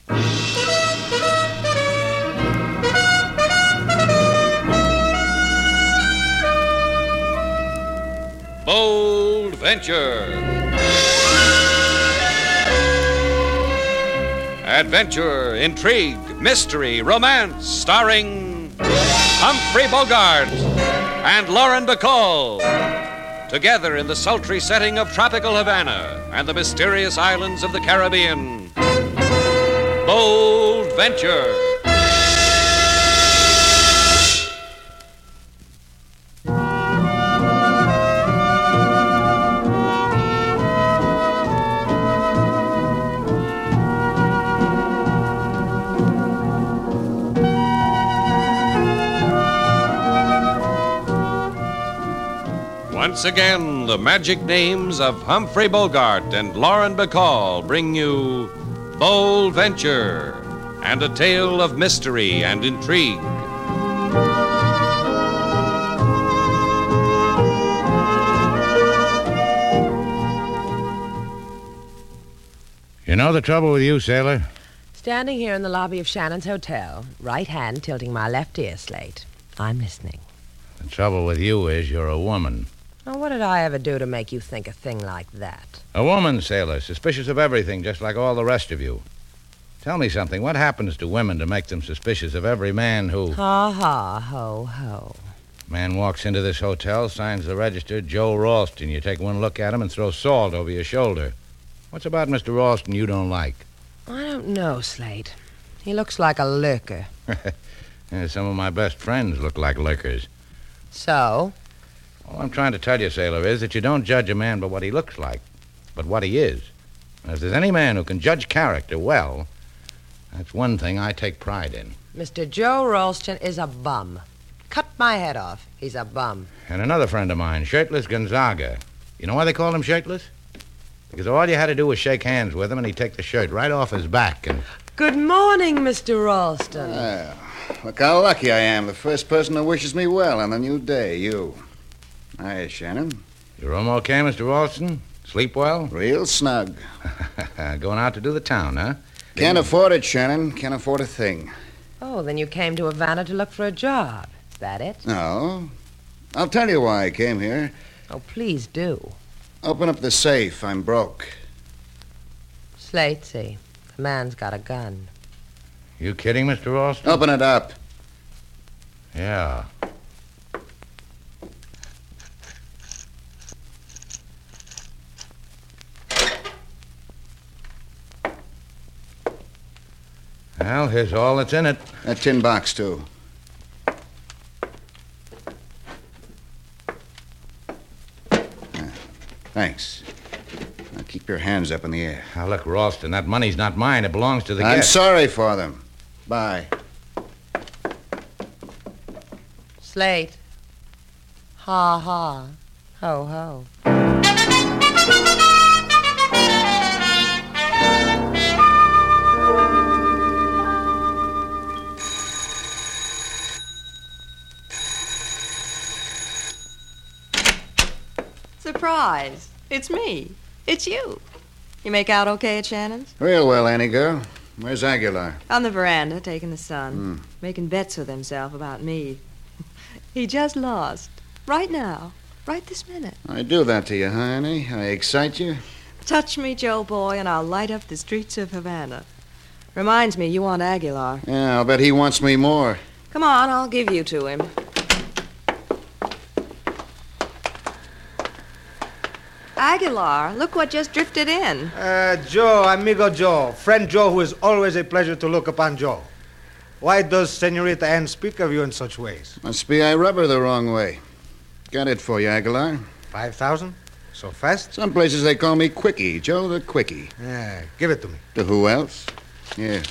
Bold Venture. Adventure, intrigue, mystery, romance, starring Humphrey Bogart and Lauren Bacall. Together in the sultry setting of tropical Havana and the mysterious islands of the Caribbean. Bold Venture. Once again, the magic names of Humphrey Bogart and Lauren Bacall bring you Bold Venture and a tale of mystery and intrigue. You know the trouble with you, sailor? Standing here in the lobby of Shannon's Hotel, right hand tilting my left ear, Slate. I'm listening. The trouble with you is you're a woman. Now, what did I ever do to make you think a thing like that? A woman, sailor, suspicious of everything, just like all the rest of you. Tell me something. What happens to women to make them suspicious of every man who... Ha, ha, ho, ho. Man walks into this hotel, signs the register, Joe Ralston. You take one look at him and throw salt over your shoulder. What's about Mr. Ralston you don't like? I don't know, Slate. He looks like a lurker. Yeah, some of my best friends look like lurkers. So? All I'm trying to tell you, sailor, is that you don't judge a man by what he looks like, but what he is. And if there's any man who can judge character well, that's one thing I take pride in. Mr. Joe Ralston is a bum. Cut my head off. He's a bum. And another friend of mine, Shirtless Gonzaga. You know why they called him Shirtless? Because all you had to do was shake hands with him and he'd take the shirt right off his back and... Good morning, Mr. Ralston. Well, look how lucky I am. The first person who wishes me well on a new day, you. Hi, Shannon. Your room okay, Mr. Ralston? Sleep well? Real snug. Going out to do the town, huh? Can't afford it, Shannon. Can't afford a thing. Oh, then you came to Havana to look for a job. Is that it? No. I'll tell you why I came here. Oh, please do. Open up the safe. I'm broke. Slatesy, the man's got a gun. You kidding, Mr. Ralston? Open it up. Yeah. Well, here's all that's in it. That tin box, too. Thanks. Now keep your hands up in the air. Now, look, Ralston, that money's not mine. It belongs to the I'm guest. sorry for them. Bye. Slate. Ha, ha. Ho, ho. Surprise. It's me. It's you. You make out okay at Shannon's? Real well, Annie girl. Where's Aguilar? On the veranda, taking the sun. Making bets with himself about me. He just lost. Right now. Right this minute. I do that to you, huh, Annie? I excite you? Touch me, Joe boy, and I'll light up the streets of Havana. Reminds me, you want Aguilar. Yeah, I'll bet he wants me more. Come on, I'll give you to him. Aguilar, look what just drifted in. Joe, amigo Joe. Friend Joe, who is always a pleasure to look upon, Joe. Why does Senorita Ann speak of you in such ways? Must be I rub her the wrong way. Got it for you, Aguilar. 5,000? So fast? Some places they call me Quickie. Joe the Quickie. Yeah, give it to me. To who else? Here.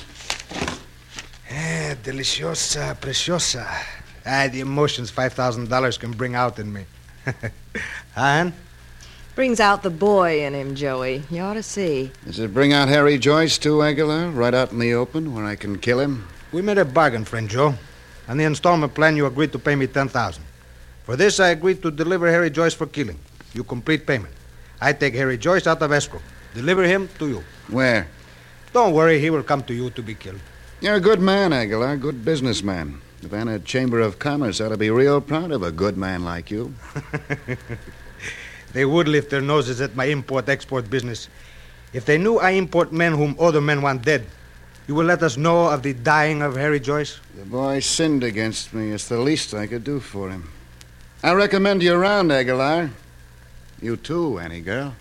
Deliciosa, preciosa. The emotions $5,000 can bring out in me. Ann? Brings out the boy in him, Joey. You ought to see. Does it bring out Harry Joyce, too, Aguilar? Right out in the open where I can kill him? We made a bargain, friend Joe. On the installment plan, you agreed to pay me $10,000. For this, I agreed to deliver Harry Joyce for killing. You complete payment. I take Harry Joyce out of escrow. Deliver him to you. Where? Don't worry, he will come to you to be killed. You're a good man, Aguilar, good businessman. The Havana Chamber of Commerce ought to be real proud of a good man like you. They would lift their noses at my import-export business. If they knew I import men whom other men want dead, you will let us know of the dying of Harry Joyce? The boy sinned against me. It's the least I could do for him. I recommend you around, Aguilar. You too, Annie girl.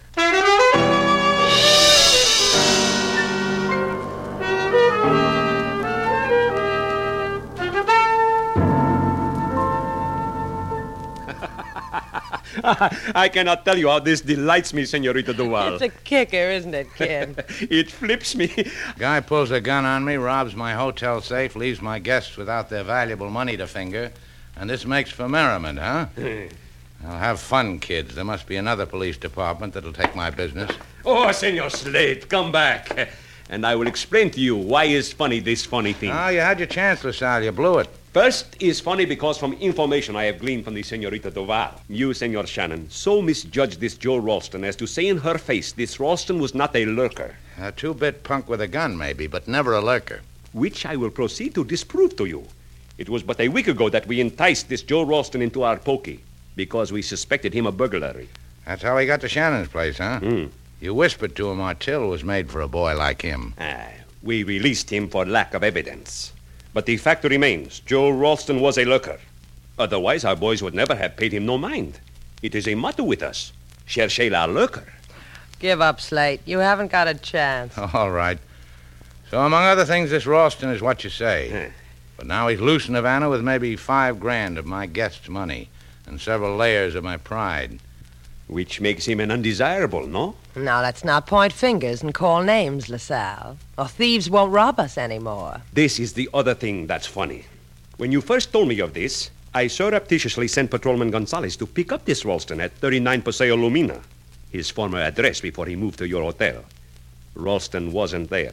I cannot tell you how this delights me, Senorita Duval. It's a kicker, isn't it, kid? It flips me. Guy pulls a gun on me, robs my hotel safe, leaves my guests without their valuable money to finger, and this makes for merriment, huh? I'll have fun, kids. There must be another police department that'll take my business. Oh, Senor Slade, come back. And I will explain to you why is funny this funny thing. Oh, you had your chance, LaSalle. You blew it. First is funny because from information I have gleaned from the Senorita Duval, you, Senor Shannon, so misjudged this Joe Ralston as to say in her face this Ralston was not a lurker. A two-bit punk with a gun, maybe, but never a lurker. Which I will proceed to disprove to you. It was but a week ago that we enticed this Joe Ralston into our pokey because we suspected him of burglary. That's how he got to Shannon's place, huh? Mm. You whispered to him our till was made for a boy like him. We released him for lack of evidence. But the fact remains, Joe Ralston was a lurker. Otherwise, our boys would never have paid him no mind. It is a motto with us, cherchez la lurker. Give up, Slate. You haven't got a chance. All right. So, among other things, this Ralston is what you say. But now he's loose in Havana with maybe $5,000 of my guests' money and several layers of my pride. Which makes him an undesirable, no? Now, let's not point fingers and call names, LaSalle, or thieves won't rob us anymore. This is the other thing that's funny. When you first told me of this, I surreptitiously sent Patrolman Gonzalez to pick up this Ralston at 39 Paseo Lumina, his former address before he moved to your hotel. Ralston wasn't there.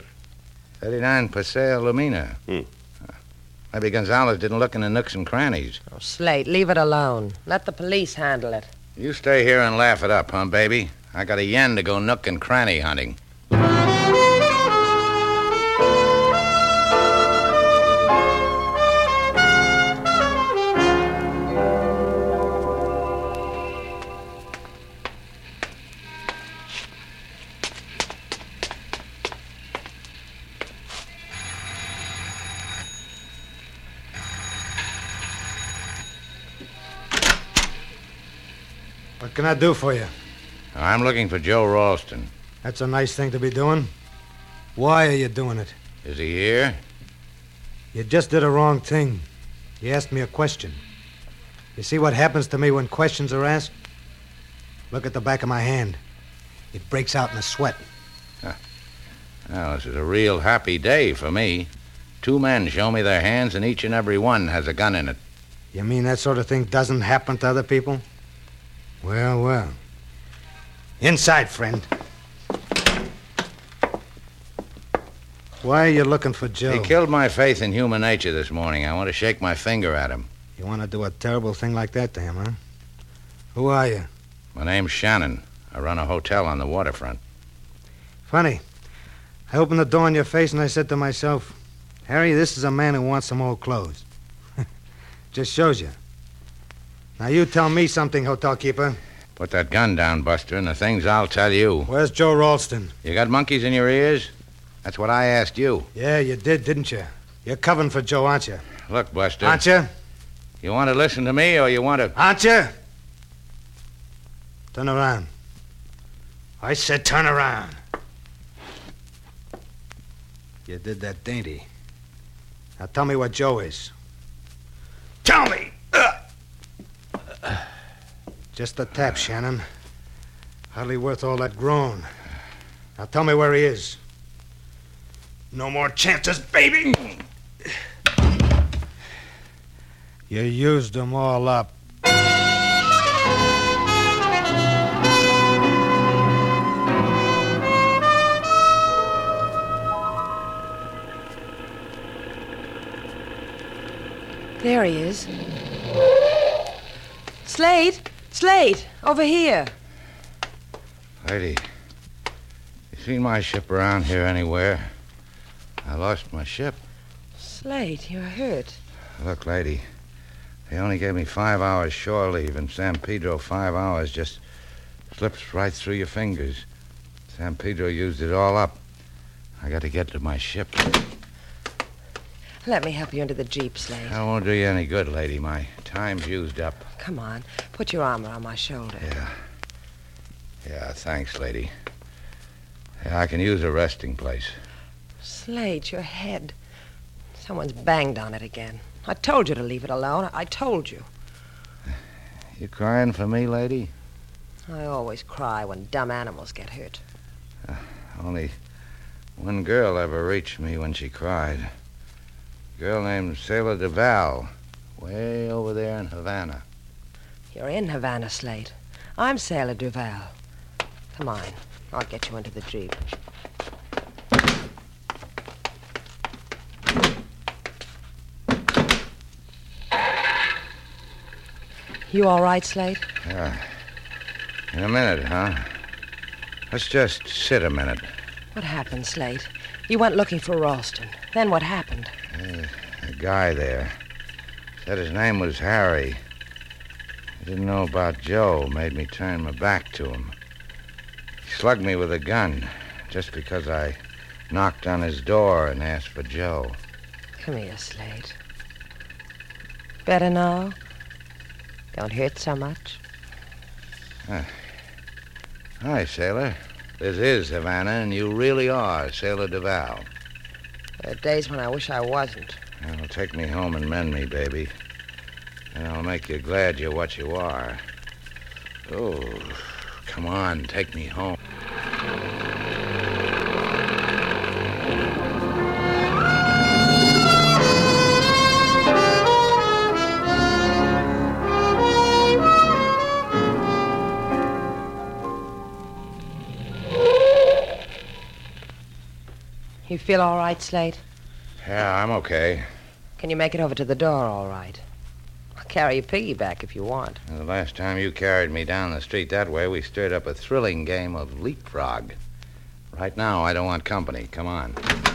39 Paseo Lumina. Maybe Gonzalez didn't look in the nooks and crannies. Oh, Slate, leave it alone. Let the police handle it. You stay here and laugh it up, huh, baby? I got a yen to go nook and cranny hunting. What can I do for you? I'm looking for Joe Ralston. That's a nice thing to be doing. Why are you doing it? Is he here? You just did a wrong thing. You asked me a question. You see what happens to me when questions are asked? Look at the back of my hand. It breaks out in a sweat. Well, this is a real happy day for me. 2 men show me their hands, and each and every one has a gun in it. You mean that sort of thing doesn't happen to other people? Well, well. Inside, friend. Why are you looking for Joe? He killed my faith in human nature this morning. I want to shake my finger at him. You want to do a terrible thing like that to him, huh? Who are you? My name's Shannon. I run a hotel on the waterfront. Funny. I opened the door in your face and I said to myself, Harry, this is a man who wants some old clothes. Just shows you. Now you tell me something, hotel keeper. Put that gun down, Buster, and the things I'll tell you. Where's Joe Ralston? You got monkeys in your ears? That's what I asked you. Yeah, you did, didn't you? You're covering for Joe, aren't you? Look, Buster. Aren't you? You want to listen to me or you want to... Aren't you? Turn around. I said turn around. You did that dainty. Now tell me what Joe is. Tell me! Just a tap, Shannon. Hardly worth all that groan. Now tell me where he is. No more chances, baby! You used them all up. There he is. Slade! Slade! Over here. Lady, you seen my ship around here anywhere? I lost my ship. Slate, you're hurt. Look, lady, they only gave me 5 hours shore leave. In San Pedro, 5 hours just slips right through your fingers. San Pedro used it all up. I got to get to my ship. Let me help you into the Jeep, Slate. That won't do you any good, lady. My time's used up. Come on. Put your arm around my shoulder. Yeah, thanks, lady. Yeah, I can use a resting place. Slate, your head. Someone's banged on it again. I told you to leave it alone. I told you. You crying for me, lady? I always cry when dumb animals get hurt. Only one girl ever reached me when she cried. A girl named Sailor Duval, way over there in Havana. You're in Havana, Slate. I'm Sailor Duval. Come on. I'll get you into the Jeep. You all right, Slate? Yeah. In a minute, huh? Let's just sit a minute. What happened, Slate? You went looking for Ralston. Then what happened? A guy there said his name was Harry. He didn't know about Joe. Made me turn my back to him. He slugged me with a gun just because I knocked on his door and asked for Joe. Come here, Slate. Better now? Don't hurt so much? Hi, Sailor. This is Havana, and you really are Sailor Duval. There are days when I wish I wasn't. Well, take me home and mend me, baby. And I'll make you glad you're what you are. Oh, come on, take me home. You feel all right, Slate? Yeah, I'm okay. Can you make it over to the door all right? I'll carry your piggyback if you want. The last time you carried me down the street that way, we stirred up a thrilling game of leapfrog. Right now, I don't want company. Come on.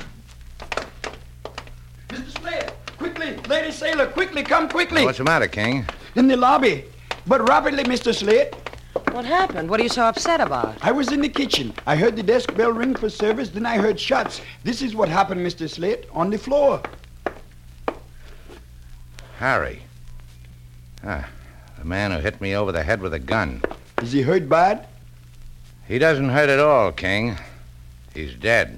Mr. Slate, quickly! Lady Sailor, quickly, come quickly! What's the matter, King? In the lobby. But rapidly, Mr. Slate. What happened? What are you so upset about? I was in the kitchen. I heard the desk bell ring for service, then I heard shots. This is what happened, Mr. Slate, on the floor. Harry. The man who hit me over the head with a gun. Is he hurt bad? He doesn't hurt at all, King. He's dead.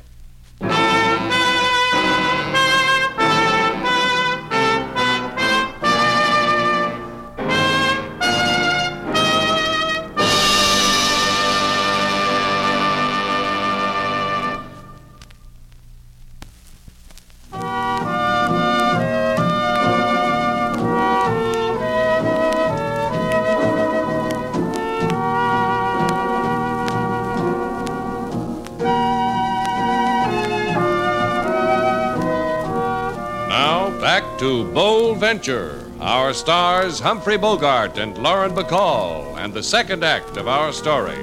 Back to Bold Venture. Our stars, Humphrey Bogart and Lauren Bacall, and the second act of our story.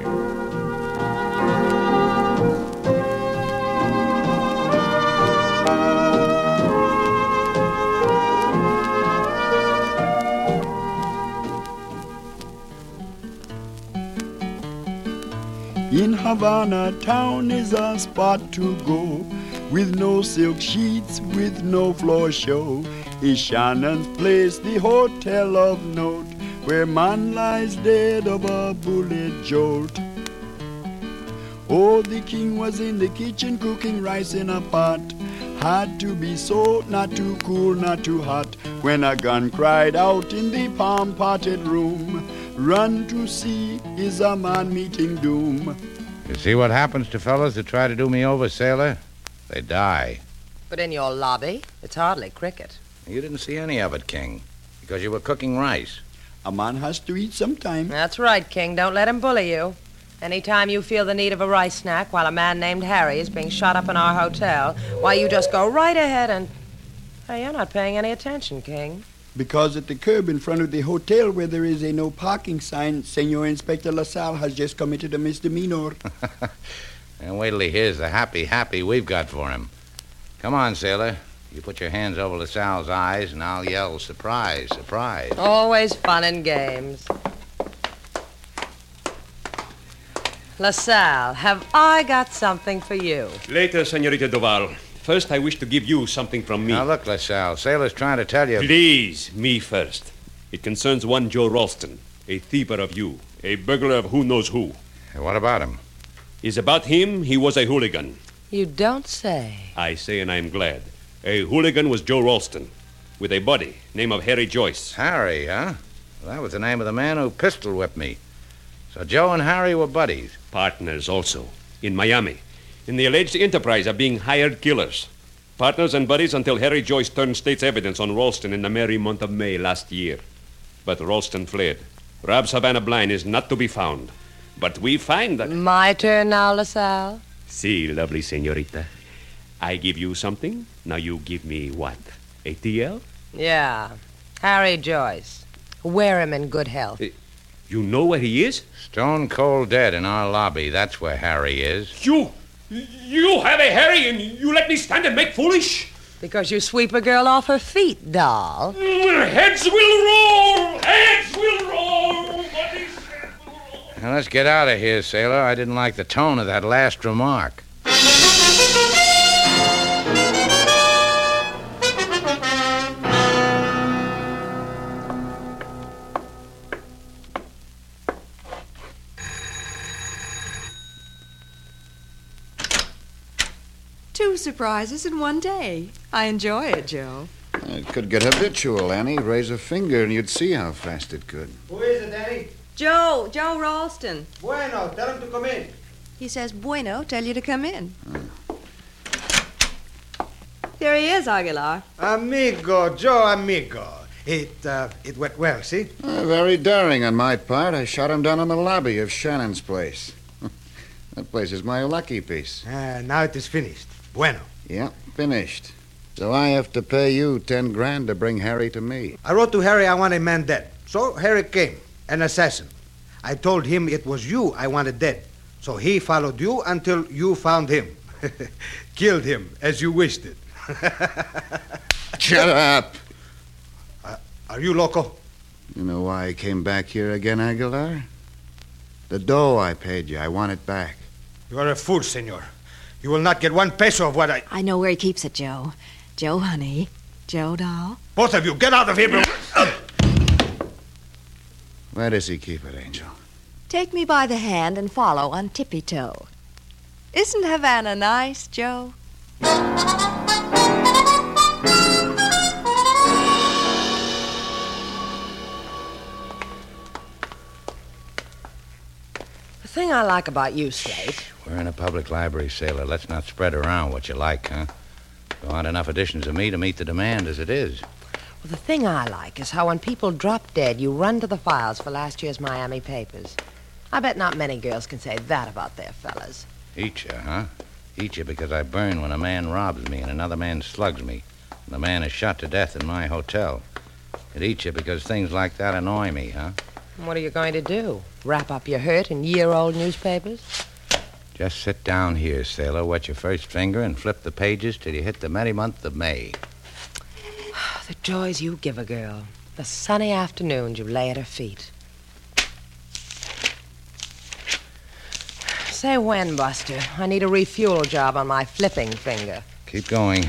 In Havana town is a spot to go, with no silk sheets, with no floor show, is Shannon's place, the hotel of note, where man lies dead of a bullet jolt. Oh, the king was in the kitchen cooking rice in a pot, had to be so, not too cool, not too hot, when a gun cried out in the palm-potted room, run to see, is a man meeting doom. You see what happens to fellows that try to do me over, Sailor? They die. But in your lobby, it's hardly cricket. You didn't see any of it, King, because you were cooking rice. A man has to eat sometime. That's right, King. Don't let him bully you. Anytime you feel the need of a rice snack while a man named Harry is being shot up in our hotel, why, you just go right ahead and... Hey, you're not paying any attention, King. Because at the curb in front of the hotel where there is a no parking sign, Senor Inspector LaSalle has just committed a misdemeanor. And wait till he hears the happy we've got for him. Come on, sailor. You put your hands over LaSalle's eyes, and I'll yell, surprise, surprise. Always fun and games. LaSalle, have I got something for you? Later, Senorita Duval. First, I wish to give you something from me. Now, look, LaSalle, sailor's trying to tell you... Please, me first. It concerns one Joe Ralston, a thiever of you, a burglar of who knows who. What about him? Is about him, he was a hooligan. You don't say. I say, and I'm glad. A hooligan was Joe Ralston, with a buddy, name of Harry Joyce. Harry, huh? Well, that was the name of the man who pistol whipped me. So Joe and Harry were buddies. Partners also, in Miami, in the alleged enterprise of being hired killers. Partners and buddies until Harry Joyce turned state's evidence on Ralston in the merry month of May last year. But Ralston fled. Rob Savannah Blind is not to be found. But we find that... My turn now, LaSalle? See, lovely senorita. I give you something. Now you give me what? A TL? Yeah. Harry Joyce. Wear him in good health. You know where he is? Stone cold dead in our lobby. That's where Harry is. You have a Harry and you let me stand and make foolish? Because you sweep a girl off her feet, doll. Heads will roll! Heads will roll! Now, let's get out of here, sailor. I didn't like the tone of that last remark. Two surprises in one day. I enjoy it, Joe. It could get habitual, Annie. Raise a finger and you'd see how fast it could. Who is it, Annie? Joe Ralston. Bueno, tell him to come in. He says, bueno, tell you to come in. There he is, Aguilar. Amigo, Joe, amigo. It went well, see? Very daring on my part. I shot him down in the lobby of Shannon's place. That place is my lucky piece. Now it is finished. Bueno. Yeah, finished. So I have to pay you 10 grand to bring Harry to me. I wrote to Harry I want a man dead. So Harry came, an assassin. I told him it was you I wanted dead. So he followed you until you found him. Killed him as you wished it. Shut up. Are you loco? You know why I came back here again, Aguilar? The dough I paid you, I want it back. You are a fool, senor. You will not get 1 peso of what I know where he keeps it, Joe. Joe, honey. Joe, doll. Both of you, get out of here. Where does he keep it, Angel? Take me by the hand and follow on tippy toe. Isn't Havana nice, Joe? The thing I like about you, Slate... We're in a public library, sailor. Let's not spread around what you like, huh? There aren't enough editions of me to meet the demand as it is. Well, the thing I like is how when people drop dead, you run to the files for last year's Miami papers. I bet not many girls can say that about their fellas. Eat you, huh? Eat you because I burn when a man robs me and another man slugs me. And the man is shot to death in my hotel. It eats you because things like that annoy me, huh? What are you going to do? Wrap up your hurt in year-old newspapers? Just sit down here, sailor, wet your first finger, and flip the pages till you hit the merry month of May. The joys you give a girl. The sunny afternoons you lay at her feet. Say when, Buster. I need a refuel job on my flipping finger. Keep going.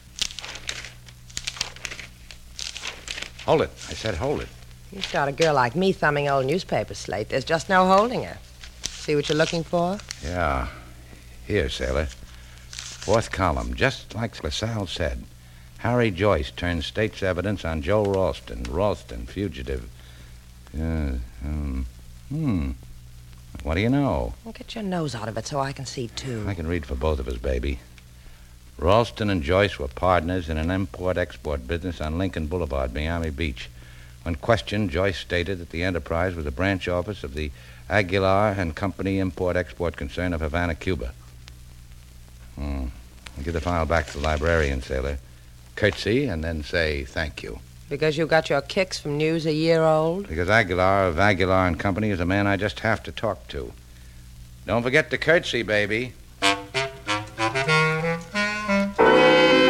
Hold it. I said hold it. You start a girl like me thumbing old newspaper slate, there's just no holding her. See what you're looking for? Yeah. Here, sailor. 4th column, just like LaSalle said. Harry Joyce turned state's evidence on Joe Ralston. Ralston, fugitive. What do you know? Well, get your nose out of it so I can see, too. I can read for both of us, baby. Ralston and Joyce were partners in an import-export business on Lincoln Boulevard, Miami Beach. When questioned, Joyce stated that the enterprise was a branch office of the Aguilar and Company import-export concern of Havana, Cuba. I'll give the file back to the librarian, sailor. Curtsy, and then say thank you. Because you got your kicks from news a year old? Because Aguilar of Aguilar and Company is a man I just have to talk to. Don't forget to curtsy, baby.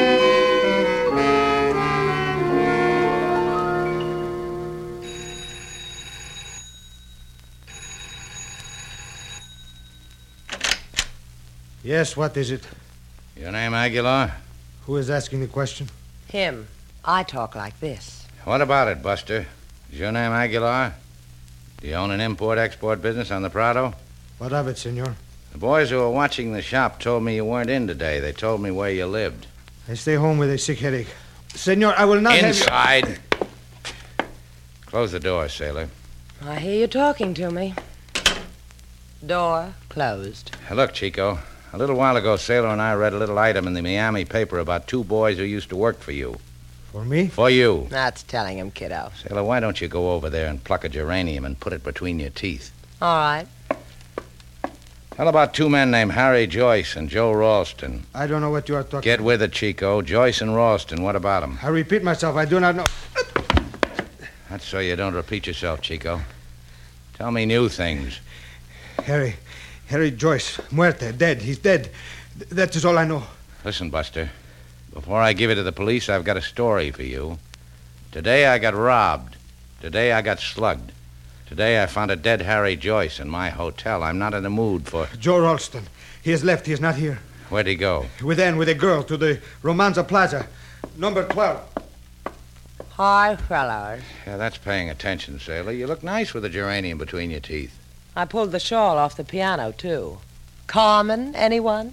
Yes, what is it? Your name Aguilar? Who is asking the question? Him. I talk like this. What about it, Buster? Is your name Aguilar? Do you own an import-export business on the Prado? What of it, senor? The boys who were watching the shop told me you weren't in today. They told me where you lived. I stay home with a sick headache. Senor, I will not have you... Inside. Close the door, sailor. I hear you talking to me. Door closed. Hey, look, Chico. A little while ago, Sailor and I read a little item in the Miami paper about 2 boys who used to work for you. For me? For you. That's telling him, kiddo. Sailor, why don't you go over there and pluck a geranium and put it between your teeth? All right. Tell about 2 men named Harry Joyce and Joe Ralston. I don't know what you are talking Get with it, Chico. Joyce and Ralston, what about them? I repeat myself, I do not know. That's so you don't repeat yourself, Chico. Tell me new things. Harry Joyce, muerte, dead. He's dead. That is all I know. Listen, Buster. Before I give it to the police, I've got a story for you. Today I got robbed. Today I got slugged. Today I found a dead Harry Joyce in my hotel. I'm not in the mood for... Joe Ralston. He has left. He is not here. Where'd he go? With a girl to the Romanza Plaza. Number 12. Hi, fellows. Yeah, that's paying attention, sailor. You look nice with a geranium between your teeth. I pulled the shawl off the piano, too. Carmen, anyone?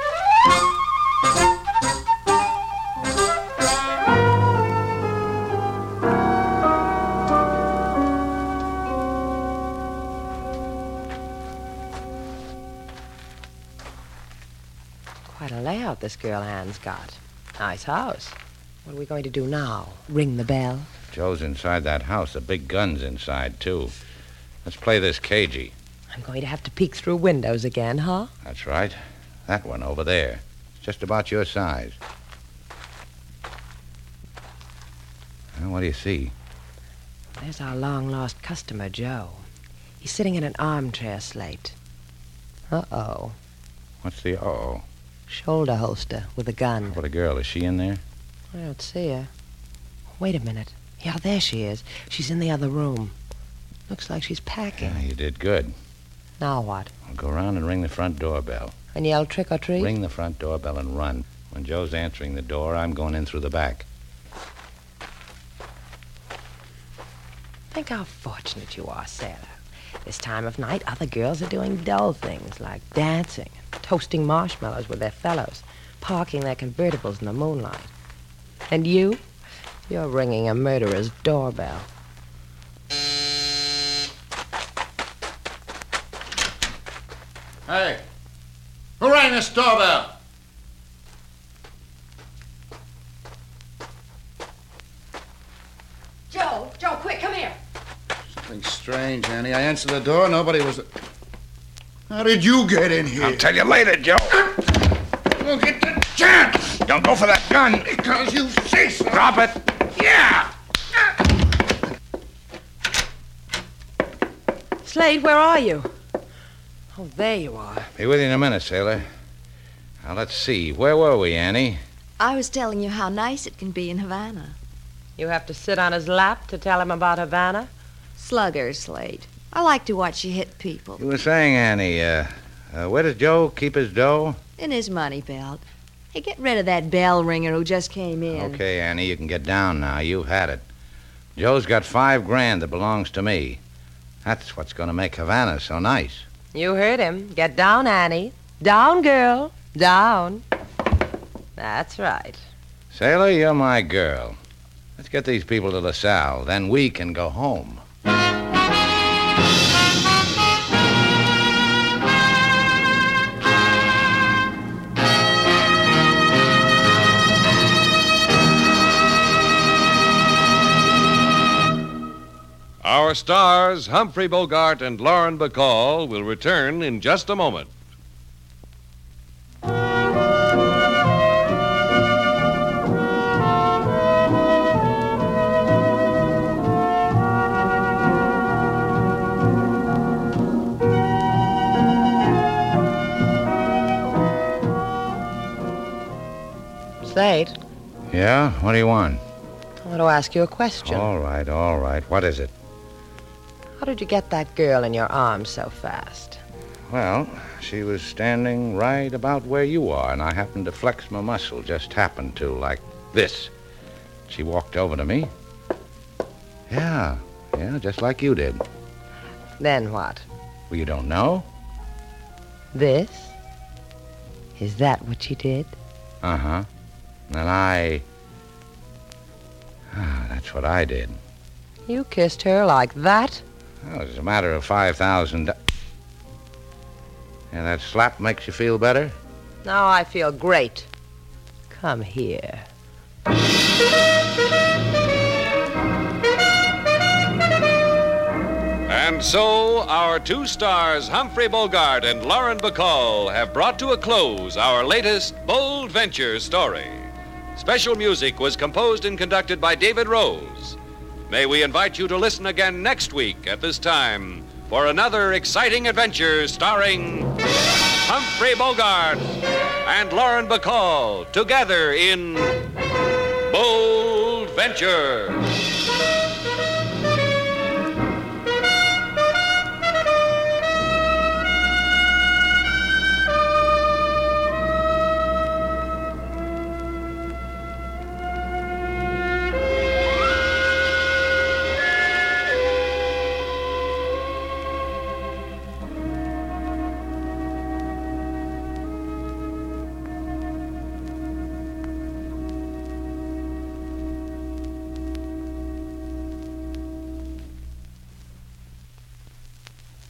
Quite a layout this girl Anne's got. Nice house. What are we going to do now? Ring the bell? Joe's inside that house. The big gun's inside, too. Let's play this cagey. I'm going to have to peek through windows again, huh? That's right. That one over there. It's just about your size. Well, what do you see? There's our long-lost customer, Joe. He's sitting in an armchair, Slate. Uh-oh. What's the uh-oh? Shoulder holster with a gun. What a girl. Is she in there? I don't see her. Wait a minute. Yeah, there she is. She's in the other room. Looks like she's packing. Yeah, you did good. Now what? I'll go around and ring the front doorbell. And yell trick or treat? Ring the front doorbell and run. When Joe's answering the door, I'm going in through the back. Think how fortunate you are, Sailor. This time of night, other girls are doing dull things like dancing, toasting marshmallows with their fellows, parking their convertibles in the moonlight. And you're ringing a murderer's doorbell. Hey, who rang this doorbell? Joe, quick, come here. Something strange, Annie. I answered the door. Nobody was... How did you get in here? I'll tell you later, Joe. Don't get the chance. Don't go for that gun. Because you say so. Drop it. Yeah. Slade, where are you? Oh, there you are. Be with you in a minute, sailor. Now, let's see. Where were we, Annie? I was telling you how nice it can be in Havana. You have to sit on his lap to tell him about Havana? Slugger, Slade. I like to watch you hit people. You were saying, Annie, where does Joe keep his dough? In his money belt. Hey, get rid of that bell ringer who just came in. Okay, Annie, you can get down now. You've had it. Joe's got $5,000 that belongs to me. That's what's going to make Havana so nice. You heard him. Get down, Annie. Down, girl. Down. That's right. Sailor, you're my girl. Let's get these people to LaSalle. Then we can go home. Our stars, Humphrey Bogart and Lauren Bacall, will return in just a moment. Slade, Yeah? What do you want? I want to ask you a question. All right. What is it? How did you get that girl in your arms so fast? Well, she was standing right about where you are, and I happened to flex my muscle, just happened to, like this. She walked over to me. Yeah, just like you did. Then what? Well, you don't know? This? Is that what she did? Uh-huh. And that's what I did. You kissed her like that? Well, it's a matter of $5,000. And that slap makes you feel better? Now I feel great. Come here. And so, our two stars, Humphrey Bogart and Lauren Bacall, have brought to a close our latest Bold Venture story. Special music was composed and conducted by David Rose. May we invite you to listen again next week at this time for another exciting adventure starring Humphrey Bogart and Lauren Bacall together in Bold Venture.